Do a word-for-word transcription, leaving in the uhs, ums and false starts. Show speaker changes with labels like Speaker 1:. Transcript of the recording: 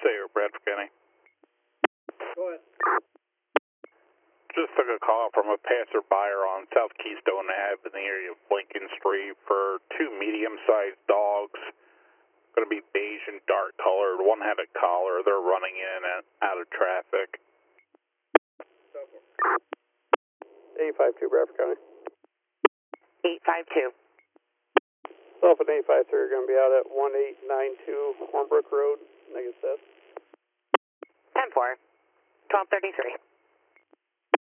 Speaker 1: Sayer, Bradford County.
Speaker 2: Go ahead.
Speaker 1: Just took a call from a passerby on South Keystone Ave in the area of Lincoln Street for two medium-sized dogs. Going to be beige and dark colored. One had a collar. They're running in and out of traffic.
Speaker 2: eight five two, Bradford County.
Speaker 3: eight five two.
Speaker 2: Self and eight five three are going to be out at one eight nine two Hornbrook Road, negative.
Speaker 3: ten four. twelve thirty-three.